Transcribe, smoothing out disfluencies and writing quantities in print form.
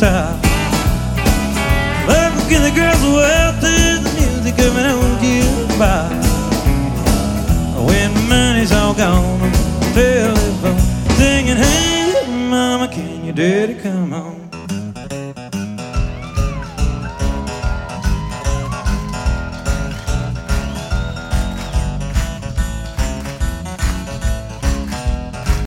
guitar. Looking the girls well to the music of an old jukebox. When the money's all gone, I'm on the telephone singing, hey mama, can your daddy come home?